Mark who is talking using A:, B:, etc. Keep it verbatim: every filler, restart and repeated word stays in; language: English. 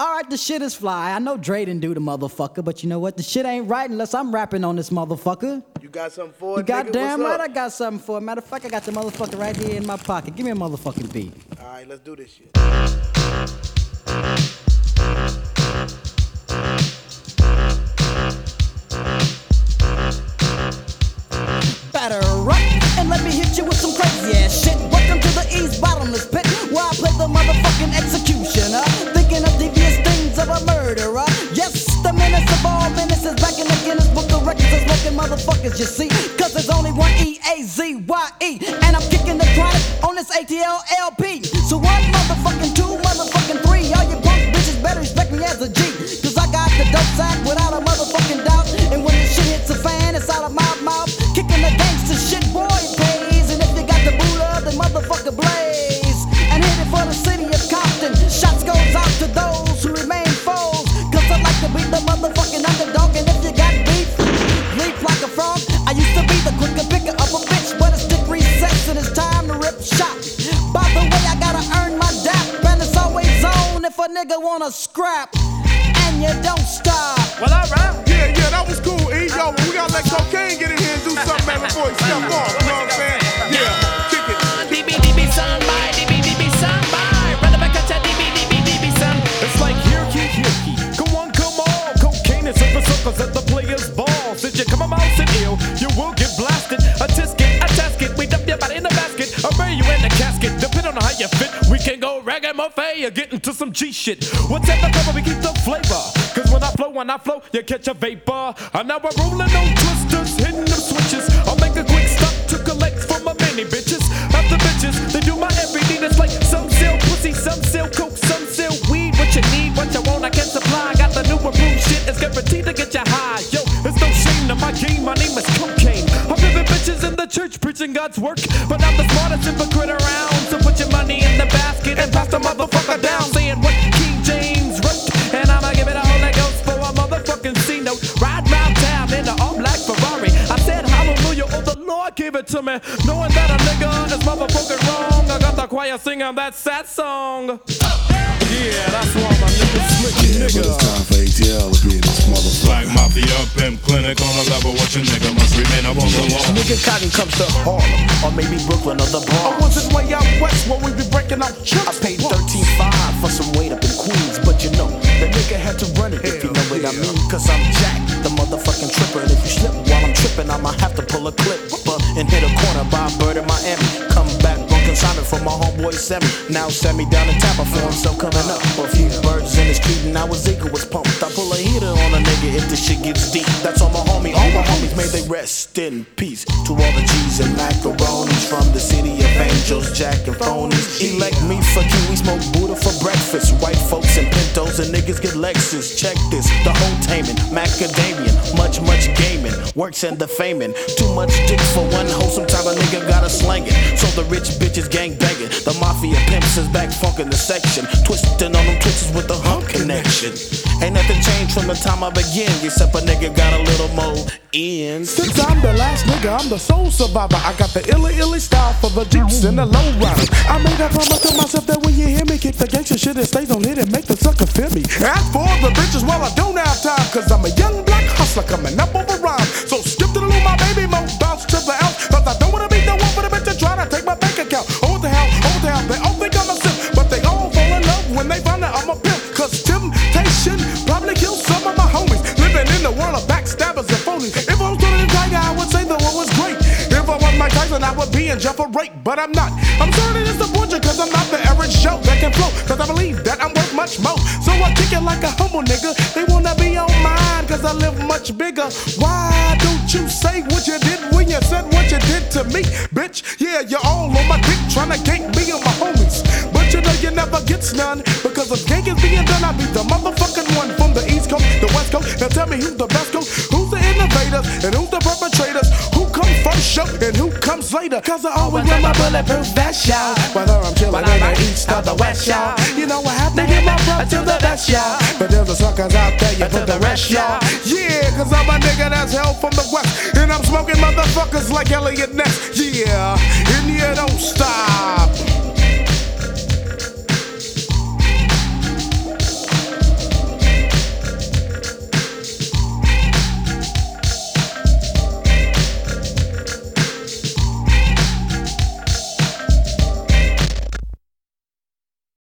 A: Alright, the shit is fly. I know Dre didn't do the motherfucker, but you know what? The shit ain't right unless I'm rapping on this motherfucker.
B: You got something for it,
A: You goddamn
B: nigga?
A: right I got something for it. Matter of fact, I got the motherfucker right here in my pocket. Give me a motherfucking beat.
B: Alright, let's do this shit.
A: Batter up and let me hit you with some crazy ass shit. Welcome to the East Bottomless Pit, where I play the motherfucking executioner, thinking of devious things of a murderer. Yes, the menace of all menaces, back in the Guinness Book of Records of smoking motherfuckers, you see. Cause there's only one E A Z Y E, and I'm kicking the chronic on this A T L L P. So one motherfucking two, motherfucking three, all you punk bitches better respect me as a G. Cause I got the dope sack without a motherfucking doubt, and when this shit hits a fan, it's out of my mouth. Kicking the gangster shit, boy, it pays. And if you got the booler, then motherfucker blaze. And hit it for the city of Compton. Shots goes out to those who remain foes, cause I like to beat the motherfucking underdog. And if you got beef, leap like a frog. I used to be the quicker picker of a bitch, but it's dick recess and it's time to rip shot. By the way, I gotta earn my dap, and it's always on if a nigga wanna scrap. And you don't stop.
C: Well, alright. Yeah, yeah, that was cool, E. Yo, we gotta let Cocaine get in here and do something, man, before he step off. You know what I'm saying? Yeah, kick it.
D: D B D B son, bye, D B D B son, bye. Run it back at ya, D B D B D B son.
E: It's like here, here, here. Come on, come on. Cocaine is over circles at the players' ball. Since you come out and ill, you will get blasted. A tisket, a tasket. We dump your body in the basket. Or bury you in the casket. Depending on how you fit, we can go ragamuffin or get into some G shit. Whatever cover, we keep the flavor. Cause when I flow, when I flow, you catch a vapor. And now we're rolling on twisters, hitting them switches. I'll make a quick stop to collect from my many bitches. After bitches, they do my everything. It's like some sell pussy, some sell coke, some sell weed. What you need, what you want, I can supply. Got the new approved shit, it's guaranteed to get you high. Yo, it's no shame to my game, my name is Cocaine. I'm living bitches in the church, preaching God's work. But I'm the smartest hypocrite around. So put your money in the basket and pass the motherfucker down. Saying what King James wrote. And I'ma give it a Holy Ghost for a motherfucking C-note. Ride round town in the all-black Ferrari. I said hallelujah, oh the Lord gave it to me. Knowing that a nigga is motherfucking wrong. I got the choir singing that sad song. Yeah, that's why my niggas slick,
F: yeah,
E: nigga.
F: But it's time for A T L to be in this motherfucker.
G: Black Mafia, pimp clinic on a level. What your nigga must remain up on the law.
H: Nigga Cotton comes to Harlem, or maybe Brooklyn or the Bronx.
C: I was it way out west where we be breaking out chips.
H: I paid thirteen five for some weight up in Queens, but you know, the nigga had to run it, if you know what I mean. Cause I'm Jack, the motherfucking tripper. And if you slip while I'm tripping, I'ma have to pull a clip uh, and hit a corner by a bird in Miami. Come back, on consignment from my homeboy Sammy. Now Sammy down in Tampa for himself coming up. A few birds in the street and now his ego was pumped. I pull a heater on a nigga if the shit gets deep. That's all my homie, all my homies, may they rest in peace. To all the G's and macaronis from the city of angels, Jack and phonies. Elect me for Q, we smoke Buddha for breakfast. White folks and Pintos and niggas get Lexus. Check this, the whole taming, macadamian, much, much gaming, works and defaming. Too much dick for one hoe, sometimes a nigga gotta slang it. So the rich bitches gang begging. The mafia pimps is back funkin' the section, twisting on them twitches with the hump connection. Ain't nothing changed from the time I began, except a nigga got a little more in.
C: Since I'm the last nigga, I'm the soul survivor. I got the illy illy style for the Jeeps and the low riders. I made a promise to myself that when you hear me kick the gangsta shit, it stays on it and make the sucker feel me. As for the bitches, well I don't have time, cause I'm a young black hustler coming up over rhyme. So skip to the loo, my baby, mo bounce to the out, cause I don't wanna be the one for the bitch to try to take my bank account. Oh what the hell, oh what the hell, they all think I'm a simp, but they all fall in love when they find out I'm a pimp. Cause temptation probably kills some of my homies, living in the world of backstabbers and phonies. If I was doing a tiger, I would say the war was great. If I was Mike Tyson, I would be in jail for rape, but I'm not. I'm sorry to disappoint you, cause I'm not the average Joe that can flow, cause I believe that I'm worth much more. So I kick it like a humble nigga. They wanna be on mine, cause I live much bigger. Why don't you say what you did when you said what you did to me, bitch? Yeah, you're all on my dick trying to gank me and my homies, but you know you never gets none, because if gank is being done, I'll be the motherfucking one from the East Coast, the West Coast. Now tell me who's the best coast, who's the innovators, and who's the perpetrators, who comes first show and who comes later, cause I always wear my bulletproof vest, y'all. Whether I'm chillin' in the East or the West, y'all, you know I have to give my bro to the best, y'all. But there's the suckers out there, you put the rest, y'all. Yeah, cause I'm a nigga that's hell from the West, and I'm smoking motherfuckers like Elliot Ness. Yeah, and you don't stop.